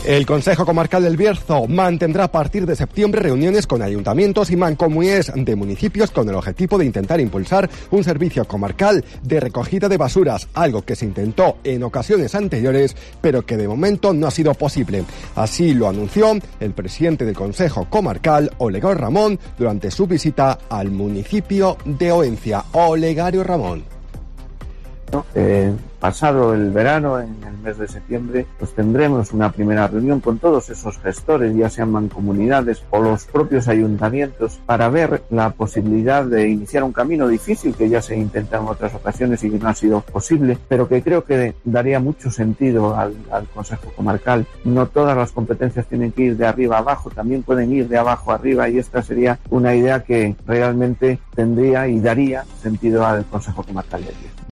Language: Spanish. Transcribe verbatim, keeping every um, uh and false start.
El Consejo Comarcal del Bierzo mantendrá a partir de septiembre reuniones con ayuntamientos y mancomunidades de municipios con el objetivo de intentar impulsar un servicio comarcal de recogida de basuras, algo que se intentó en ocasiones anteriores, pero que de momento no ha sido posible. Así lo anunció el presidente del Consejo Comarcal, Olegario Ramón, durante su visita al municipio de Oencia. Olegario Ramón. Eh, pasado el verano, en el mes de septiembre, pues tendremos una primera reunión con todos esos gestores, ya sean mancomunidades o los propios ayuntamientos, para ver la posibilidad de iniciar un camino difícil que ya se intenta en otras ocasiones y que no ha sido posible, pero que creo que daría mucho sentido al, al Consejo Comarcal. No todas las competencias tienen que ir de arriba a abajo, también pueden ir de abajo a arriba, y esta sería una idea que realmente tendría y daría sentido al Consejo Comarcal de Bierzo.